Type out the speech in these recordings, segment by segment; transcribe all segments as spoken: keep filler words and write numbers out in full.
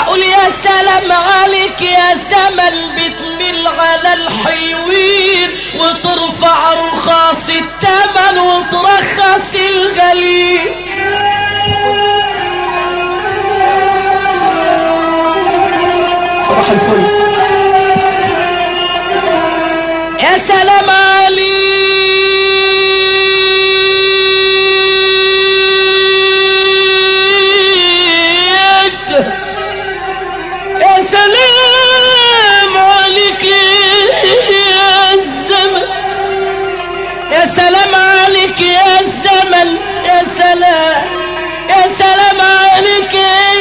هقول يا سلام عليك يا زمن بتميل على الحلوين وترفع رخاص الثمن وترخص الغليل. صباح الفل. يا سلام عليك يا سلام عليك يا الزمن يا سلام عليك يا الزمن يا سلام يا سلام عليك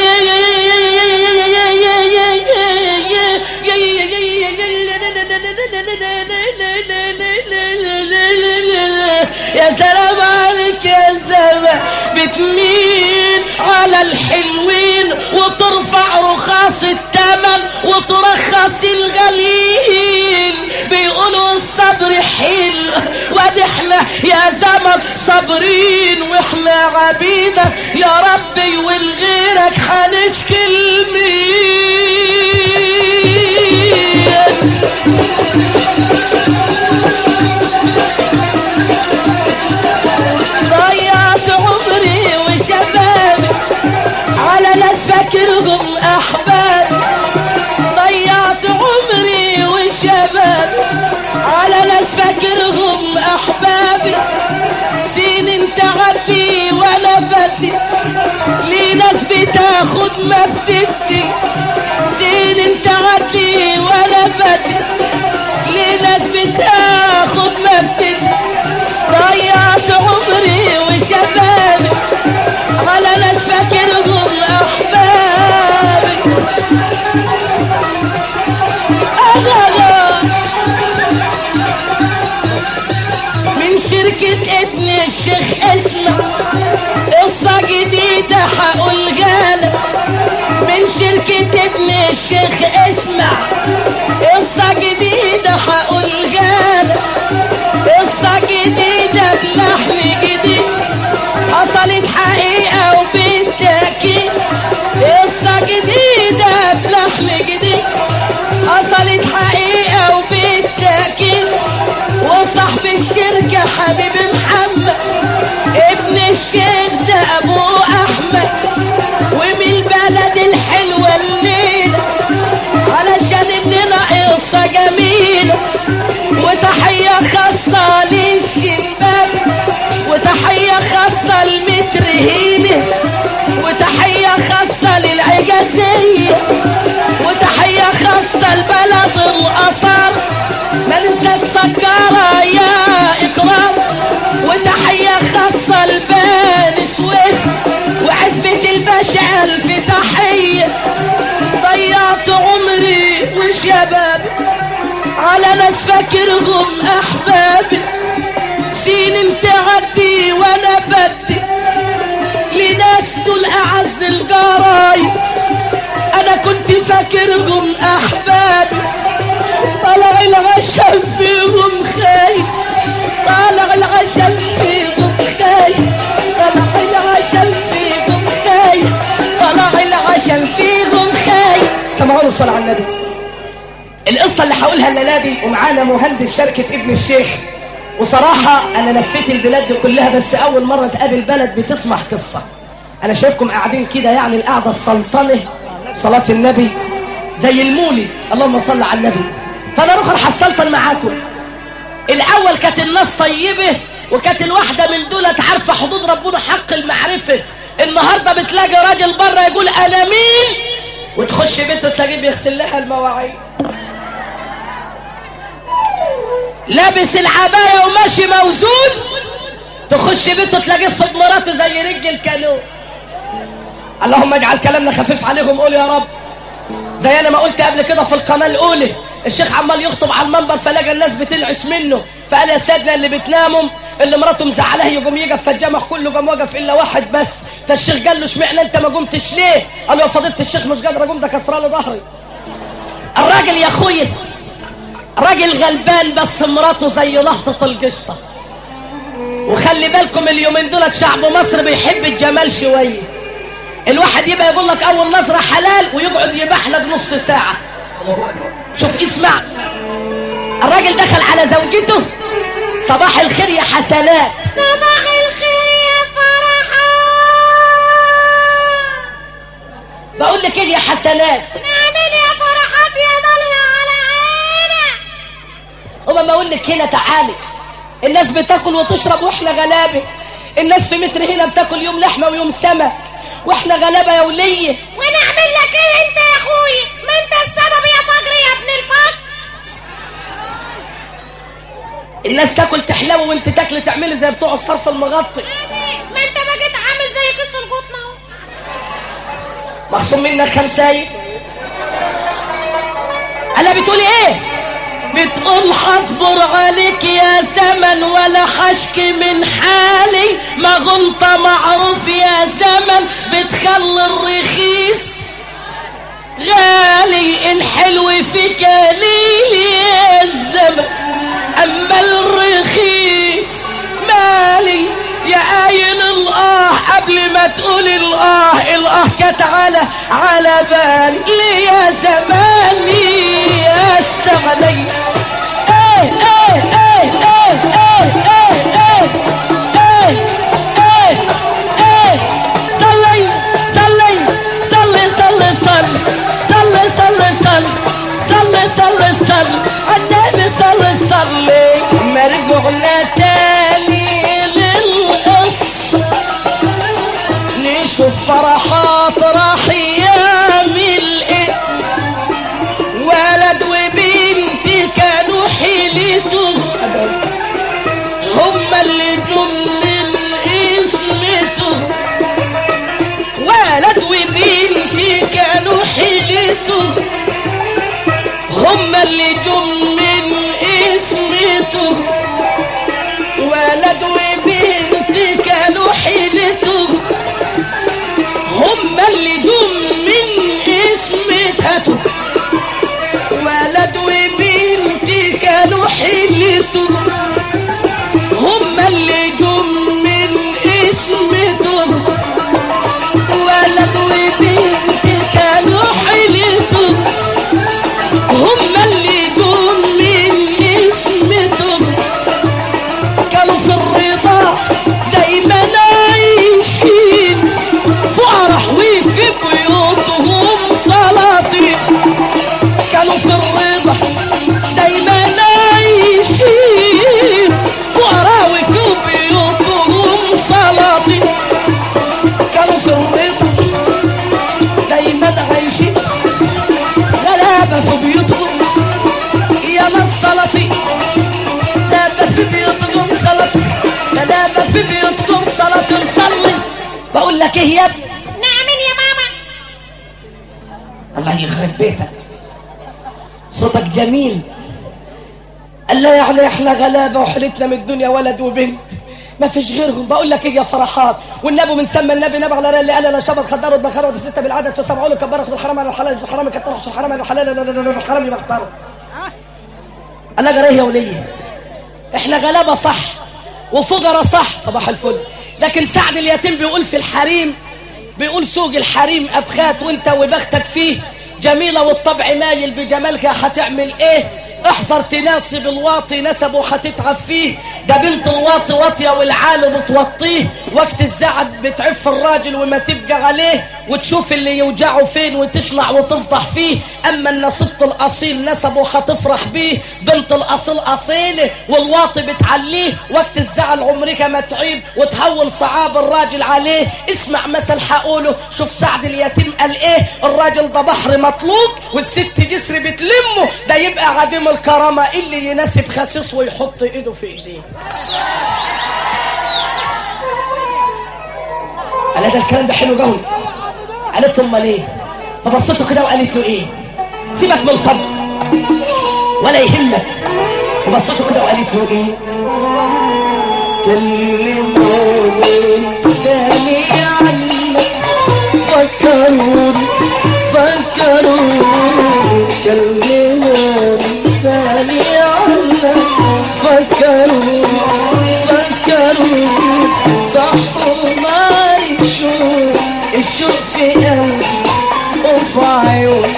يا سلام عليك يا الزمن بتميل على الحلوين وترفع رخاص الثمن وترخص الغليل. بيقولوا الصبر حلو وادي احنا يا زمن صابرين واحنا عبيدك يا ربي ولغيرك هنشكي لمين. ضيعت عمري وشبابي على ناس فاكرهم احبابي. ضيعت عمري وشبابي على ناس فاكرهم احبابي. سنين تعدي وانا بدي لي ناس بتاخد ما بتدي. سنين تعدي وانا بدي لي ناس بتاخد ما بتدي. ضيعت عمري وشبابي على ناس فاكرهم احبابي. أغلى من شركة ابن الشيخ اسمع قصة جديدة هقولها لك. من شركة ابن الشيخ اسمع قصة جديدة هقولها لك. قصة جديدة بلحن جديد حصلت حقيقة وبالتأكيد. قصة جديدة بلحن جديد حصلت حقيقة وبالتأكيد. وصاحب الشركة حبيبي محمد ابن الشيخ ده ابو احمد ومن البلد الحلوة الليلة علشان ابننا قصة جميلة. وتحية خاصة للشباب وتحية خاصة لمتر هيلة وتحية خاصة للعجازية وتحية خاصة لبلد الأصال. ما ننسى السكارة يا إكرام. وتحية خاصة لبني سويف وعزبة الباشا ألف تحية. ضيعت عمري وشبابي على ناس فاكرهم أحبابي. سنين تعدي وأنا بدي لناس دول أعز الجرايب. أنا كنت فاكرهم أحبابي طلع العشم فيهم خايف. طلع العشم فيهم خايف. طلع العشم فيهم خايف. طلع العشم فيهم خايف. سمعوا الصلاة على النبي. القصة اللي هقولها الليلة دي ومعانا مهندس شركة ابن الشيخ. وصراحة أنا لفيت البلاد دي كلها بس أول مرة تقابل بلد بتسمع قصة. أنا شايفكم قاعدين كده يعني القعدة السلطنة صلاة النبي زي المولد اللهم صل على النبي. فأنا رخر حسلطن معاكم. الأول كانت الناس طيبة وكانت الواحدة من دولة عارفة حدود ربنا حق المعرفة. النهاردة بتلاقي راجل بره يقول أنا مين وتخش بيته تلاقيه بيغسل لها المواعين لابس العباية وماشي موزون. تخش بيته تلاقيه في مراته زي رج الكانون. اللهم اجعل كلامنا خفيف عليهم. قول يا رب. زي انا ما قلت قبل كده في القناة الاولى الشيخ عمال يخطب على المنبر فلقى الناس بتنعس منه فقال يا سيدنا اللي بتناموا اللي مراته مزعلاه يقوم يقف فالجمع كله قام وقف الا واحد بس. فالشيخ قال له اشمعنى انت ما قمتش ليه؟ قال له يا فضيله الشيخ مش قادر اقوم ده كسران ظهري. الراجل يا اخويا راجل غلبان بس مراته زي لهطة القشطة. وخلي بالكم اليومين دولت شعب مصر بيحب الجمال شويه. الواحد يبقى يقول لك اول نظرة حلال ويقعد يباح لك نص ساعة. شوف اسمع، الراجل دخل على زوجته: صباح الخير يا حسنات. صباح الخير يا فرحة. بقول لك ايه يا حسنات؟ نعمل يا فرحات يا ضلنا على عينك. وما ما اقول لك هنا تعالي، الناس بتاكل وتشرب واحنا غلابه. الناس في متر هنا بتاكل يوم لحمه ويوم سمك واحنا غلابه يا وليه. ونعمل لك ايه انت يا اخوي؟ ما انت السبب يا فجر يا ابن الفجر. الناس تاكل تحلو وانت تاكل تعملي زي بتوع الصرف المغطي. ما انت بقيت عامل زي كيس القطن اهو. مخصوم منك خمسايه. انا بتقولي ايه؟ بتقول حصبر عليك يا زمن ولا حشكي من حالي، ما غلط معروف يا زمن بتخلي الرخيص غالي، الحلو فيك قليل يا الزمن اما الرخيص مالي. يا قايل الاه قبل ما تقول الاه، الاه كانت على على بالي ليه يا زماني يا السملي. ايه ايه ايه ايه ايه ايه ايه ايه ايه صلي صلي صلي صلي صلي صلي صلي صلي صلي صلي صلي النبي صلي صلي. ما رجعنا تاني للقص نشوف فرحات راح يعمل ايه. ولد وبنت كانوا حيلتهم هما اللي جم من اسمتهم. ولد وبنت كانوا حيلتهم هما اللي جم من اسمتهم. ولد وبنت كانوا حيلتهم هما اللي جم من اسمتهم. ولد وبنت كانوا حيلتهم هما اللي جم من اسمتهم. ولد وبنت كانوا حيلتهم هما اللي جم من اسمتهم. كانوا في الرضا دايما عايشين فرح وفي بيوتهم سلاطين. كانوا في الرضا دايما عايشين فرح وفي بيوتهم سلاطين. كانوا في الرضا دايما عايشين غلابة في بيوتهم يا ناس سلاطين. غلابة في بيوتهم سلاطين غلابة في بيوتهم سلاطين. صلي. بقول لك ايه يا ابني؟ نعمل يا ماما. الله يخرب بيتك، صوتك جميل. قال لا يعني احنا غلابه وحلتنا من الدنيا ولد وبنت ما فيش غيرهم. بقول لك ايه يا فرحات؟ والنبي من سمى النبي نبي على اللي قال لا شبط خدار بخار ودي سته بالعدد فسبعوا له كبر اخذ الحرام على الحلال الحرام كتر الحرام على الحلال لا لا لا الحرام يبقى اختاره. انا جريه يا وليه، احنا غلابه صح وفقراء صح صباح الفل، لكن سعد اليتيم بيقول في الحريم، بيقول سوق الحريم ابخات وانت وبختك فيه جميلة والطبع مايل بجمالك هتعمل ايه؟ احذر تناسب الواطي نسبه هتتعب فيه. ده بنت الواطي واطية والعالم بتوطيه، وقت الزعل بتعف الراجل وما تبقى عليه وتشوف اللي يوجعه فين وتشلع وتفضح فيه. اما النصبت الاصيل نسبه هتفرح بيه، بنت الاصيل اصيله والواطي بتعليه، وقت الزعل عمرك ما تعيب وتهول صعاب الراجل عليه. اسمع مثل حقوله، شوف سعد اليتيم قال ايه؟ الراجل ده بحر مطلوق والست جسر بتلمه، ده يبقى عديم الكرامة اللي يناسب خسيس ويحط ايده في ايديه. قال ده الكلام ده حلو قوي. قالت له امال ايه؟ فبصته كده وقالت له ايه؟ سيبك من الفضل ولا يهمك. فبصته كده وقالت له ايه؟ كلموني تاني عنك فكروني فكروني كلموني تاني عنك فكروني فكروني صحوا معي الشوق الشوق في قلبي وفي عيوني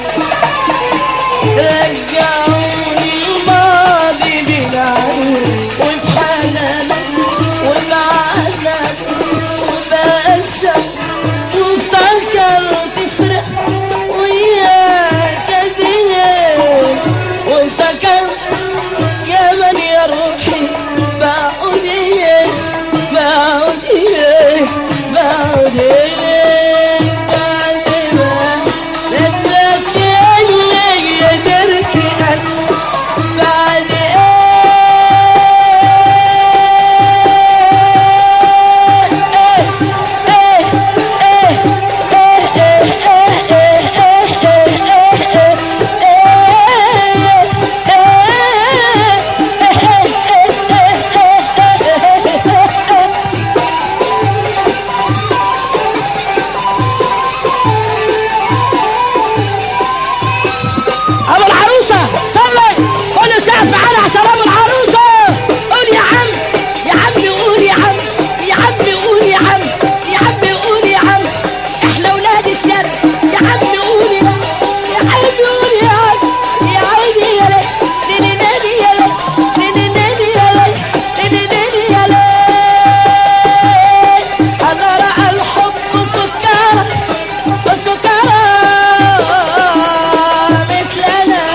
رجعوني الماضي بالعيون وفي حنانك وبعزك وبأسك وافتكرت فرق وياك ديك وافتكرت يا من يا روحي بعود ايه بعود ايه بعود ايه بعد ما ندلك اللي قدرت انسى بعد ابو العروسه صلي كل سقف على عشان ابو العروسه قول يا عم يا عم قول يا عم يا عم قول يا عم يا عم قول يا عم احنا اولاد الشر يا عم قول يا عم يا عم قول يا عم يا عيني يا ليل ليلي نادي يا ليل ليلي نادي يا ليل ليلي نادي يا ليل انا راى الحب سكارى وسكارى مثلنا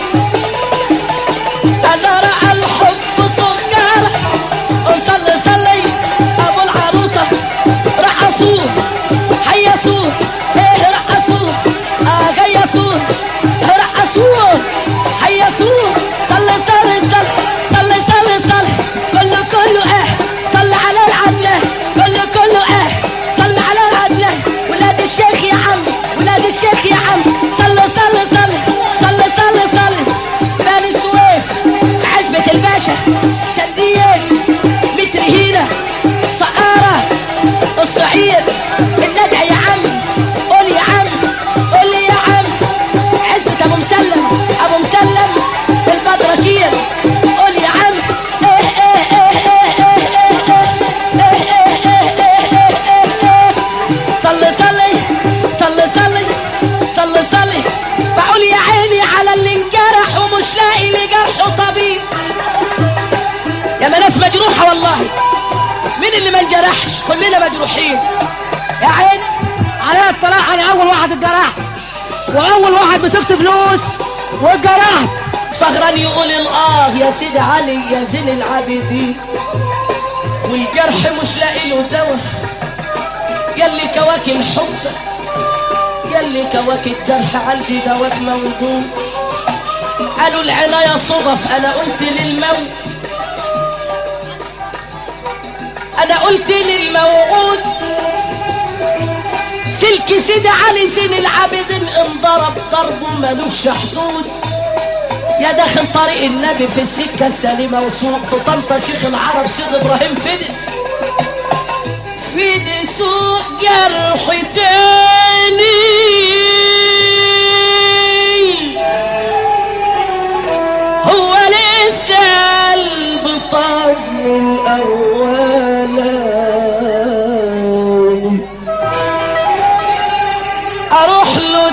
انا راى الحب سكارى وصلي صلي ابو العروسه رقصوه حيصوه ايه رقصوه اه جيصوه رقصوه حيصوه صلي صلي صلي صلي صلي صلي كله كله اه صلي على العدنان كله كله اه صلي على العدنان ولاد الشيخ يا عم ولاد الشيخ يا عم صلي صلي صلي صلي صلي صلي بني سويف عزبة الباشا شندية متر هيلة سقارة الصعيد الندع يا عم قول يا عم قول لي يا عم عزبة ابو مسلم ابو مسلم البدرشير قول يا عم ايه ايه ايه ايه ايه ايه ايه ايه ايه ايه ايه صلي صلي صلي صلي صلي صلي بقول يا عيني على اللي انجرح ومش لاقي لجرحه طبيب يا ما ناس مجروحه والله مين اللي ما انجرحش كلنا مجروحين يا عيني عليا الطلاق انا اول واحد اتجرحت واول واحد مسكت فلوس واتجرحت. صغران يقول الاه يا سيدي علي يا زين العابدين والجرح مش لاقي له دواء يلي كواكي الحب يلي كواكي الجرح عندي دواك موضوع قالوا العناية صدف انا قلت للموت انا قلت للموعود سلك سيدي علي زين العابدين انضرب ضربه ملوش حدود يا داخل طريق النبي في السكة السليمة وسوق في طنطا شيخ العرب سيد ابراهيم فدي فدي سوق جرح تاني هو لسه قلب طب من اولا اروح له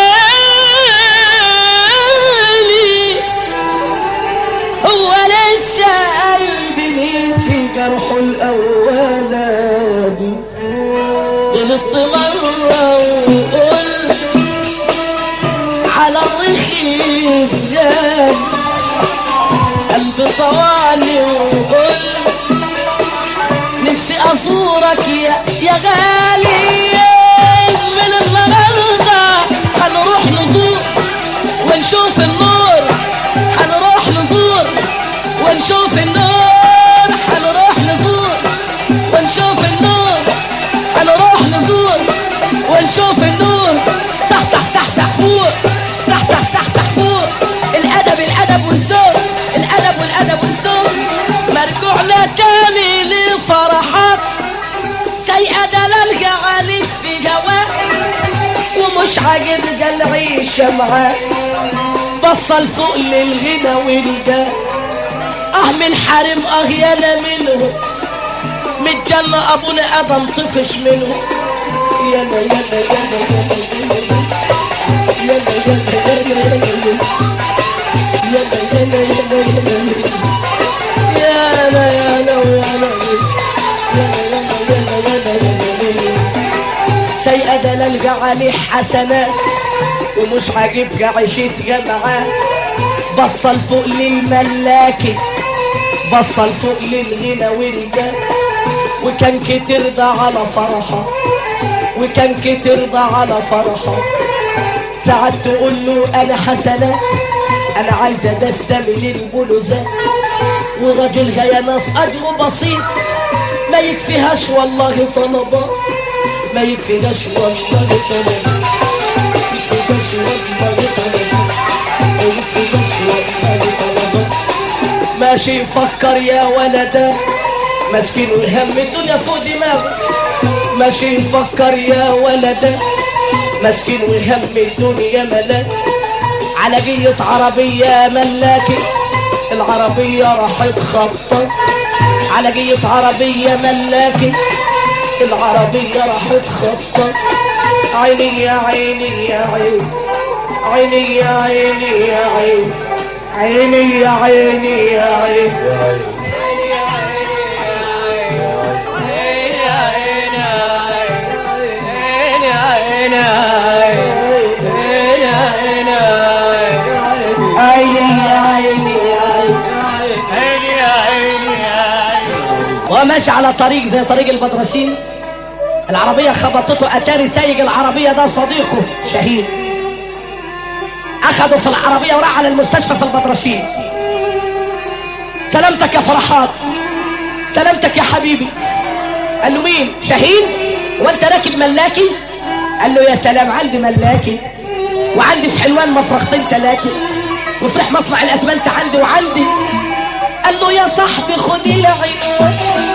تاني هو لسه قلبي نسي جرحه الاولاني غلطت مرة وقلت على الرخيص جاني قلبي طوعني وقلت نفسي ازورك يا يا غالي من النهارده هنروح نزور ونشوف النور هنروح نزور ونشوف النور هنروح نزور ونشوف النور هنروح نزور ونشوف النور صح صح صح صح فوق صح صح صح صح فوق الادب الادب والذوق الادب والادب والذوق مرجوعنا تاني لفرحات سيئة دلال جعلت في جواه ومش عاجب العيشة معاه بصل فوق للغنى والجاه اه من حرم اغيانا منه من الجنة ابونا ادم طفش منه يلا يلا سيئة دلال عليه حسنات ومش عاجبك عيشت جمعات بصل فوق للملاكي بصل فوق للغنى والجاه وكان كتير ده على فرحة وكان كتير ده على فرحة ساعات تقول له انا حسنات انا عايزة ده استمل البلوزات وراجلها يا ناس اجره بسيط ما يكفيهاش والله طلبات ما يكفيهاش والله طلبات ما يكفيهاش والله طلبات ما يكفيهاش والله طلبات ماشي يفكر يا ولدا مسكين وهم الدنيا فوق دماغه ماشي يفكر يا ولدا مسكين وهم الدنيا ملاك على جية عربية ملاكي العربية راحت خبطة على جية عربية ملاكي العربية راحت خبطة عيني يا عيني يا عيني عيني يا عيني يا عيني عيني يا عيني يا عيني وماشي على طريق زي طريق البدرشين العربية خبطته اتاري سايق العربية ده صديقه شهيد اخده في العربية وراح على المستشفى في البدرشين سلامتك يا فرحات سلامتك يا حبيبي قال له مين شهيد وانت راكب ملاكي قال له يا سلام عندي ملاكي وعندي في حلوان مفرختين ثلاثة وفرح مصنع الاسمنت عندي وعندي قال له يا صاحبي خد العيون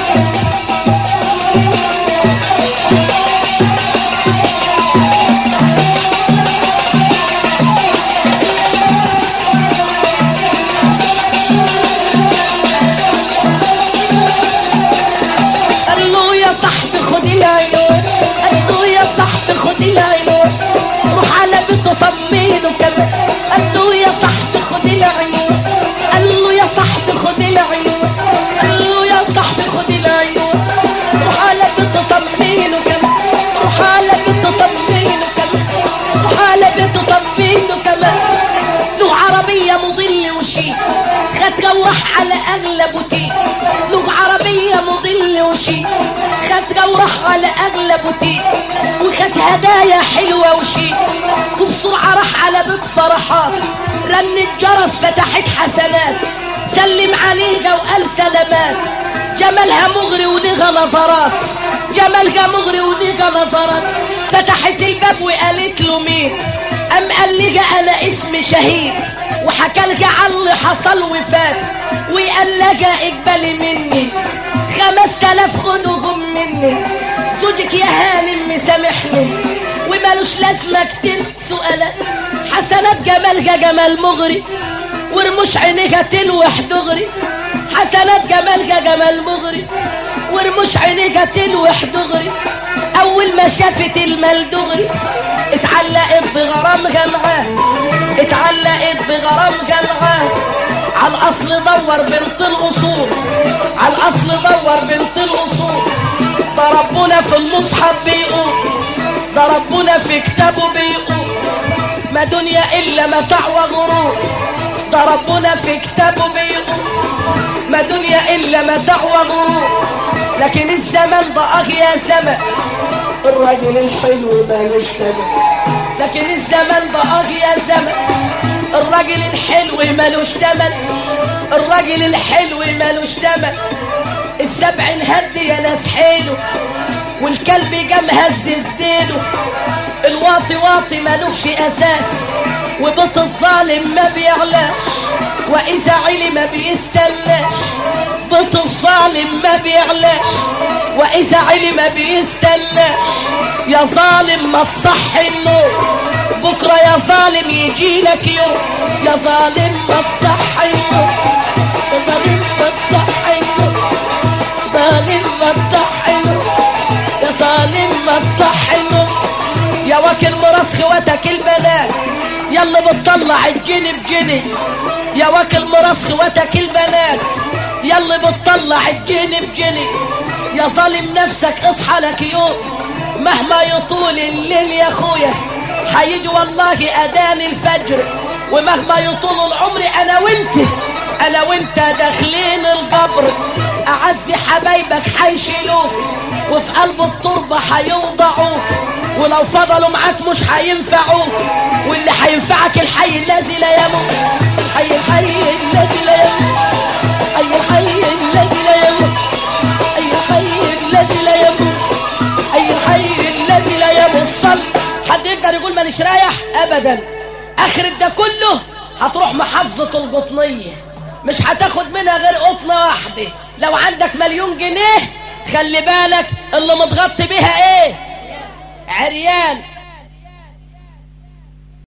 قال له يا صاحبي خد العيون قال له يا صاحبي خد العيون روح على بيته طمنه كمان قال له يا صاحبي خد العيون قال له يا صاحبي خد العيون قال له يا صاحبي خد العيون روح على بيته طمنه كمان روح على بيته طمنه كمان روح على بيته طمنه كمان له عربية مضل وشيك خد روح على اغلى بوتيك له عربية مضل وشيك خد روح على اغلى بوتيك وخد هدايا حلوة وشيك وبسرعة راح على بيت فرحات رن الجرس فتحت حسنات سلم عليها وقال سلامات جمالها مغري وليها نظرات جمالها مغري وليها نظرات فتحت الباب وقالت له مين ام قال لي انا اسمي شهيد وحكى لها عن اللي حصل وفات وقال لها اقبلي مني خمس تلاف خدوهم مني زوجك يا هانم مسامحني ومالوش لازمه كتير سؤالات حسنات جمالها جمال مغري ورموش عينيها تلوح دغري حسنات جمالها جمال مغري ورموش عينيها تلوح دغري اول ما شافت المال دغري اتعلقت بغرامها معاه اتعلقت بغرامها معاه على الاصل دور بنت الاصول على الاصل دور بنت الاصول ده ربنا في المصحف بيقول ده ربنا في كتابه بيقول ما دنيا الا متاع وغرور ده ربنا في كتابه بيقول ما دنيا الا متاع وغرور لكن الزمن ده اه يا زمن الراجل الحلو مالوش ثمن لكن الزمن ده اه يا زمن الراجل الحلو مالوش ثمن الراجل الحلو مالوش ثمن السبع انهد يا ناس حلو والكلب جام هز في ديله الواطي واطي مالوش اساس وبيت الظالم ما بيعلاش واذا علي ما بيستلاش بيت الظالم ما بيعلاش واذا علي ما بيستلاش يا ظالم ما تصحي النور بكره يا ظالم يجي لك يوم يا ظالم ما تصحي النور يا ظالم ما تصحي النور ظالم ما تصحي النور يا ظالم ما تصحي النور واكل مراس خواتك البنات يلا بتطلع الجني بجني، يا واكل مراس خواتك البنات يلا بتطلع الجني بجني، يا ظالم نفسك اصحى لك يوم مهما يطول الليل يا اخويا حيجي والله اذان الفجر، ومهما يطول العمر انا وانت انا وانت داخلين القبر، اعز حبايبك حيشيلوك وفي قلب التربة حيوضعوك، ولو فضلوا معاك مش حينفعوك، واللي حينفعك الحي الذي لا يموت، الحي الحي الذي لا يموت، الحي الحي الذي لا يموت، الحي الحي الذي لا يموت، الحي الحي الذي لا يموت. صل. حد يقدر يقول مانيش رايح؟ ابدا. اخر ده كله هتروح محافظة القطنية مش هتاخد منها غير قطنة واحدة، لو عندك مليون جنيه خلي بالك اللي متغطي بيها ايه؟ عريان.